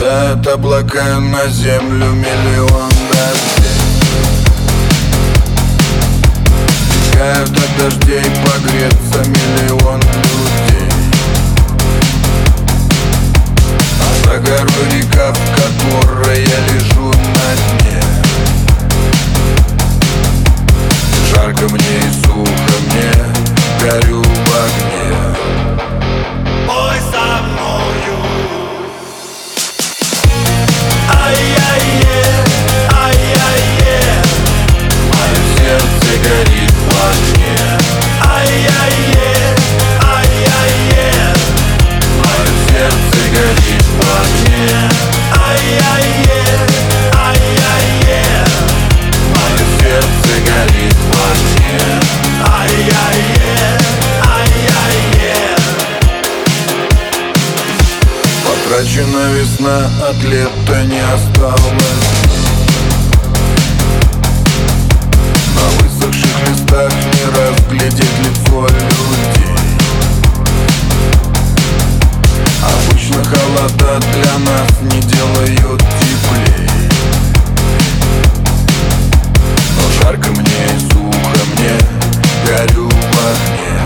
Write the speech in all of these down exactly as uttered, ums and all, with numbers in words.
Падают облака на землю, миллион дождей. Бегают от дождей погреться миллион людей. А за горой река, в которой я лежу на дне. Жарко мне и сухо мне, горю в огне. Пой со мною. Ай-яй-е, ай-яй-е, мое сердце горит в огне. ай-яй-е, ай-яй-е, Мое сердце горит в огне. ай-яй-е, ай-яй-е, Мое сердце горит в огне. ай-яй-е, ай-яй-е. Потрачена весна, от лета не осталось. На высохших листах не разглядеть лицо людей. Обычно холода для нас не делают теплей. Но жарко мне и сухо мне, горю в огне.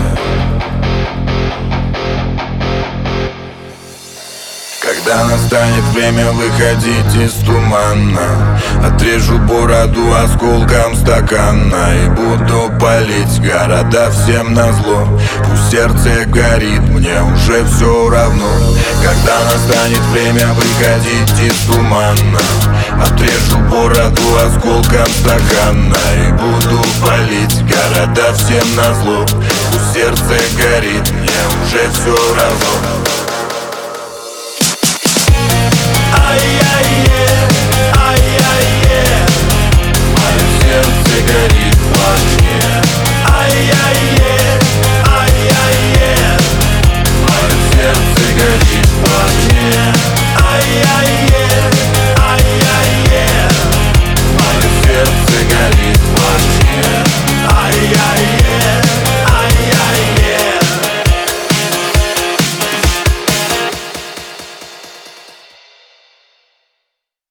Когда настанет время выходить из тумана, отрежу бороду осколком стакана и буду палить города всем назло. Пусть сердце горит, мне уже все равно. Когда настанет время выходить из тумана, отрежу бороду осколком стакана и буду палить города всем назло. Пусть сердце горит, мне уже все равно.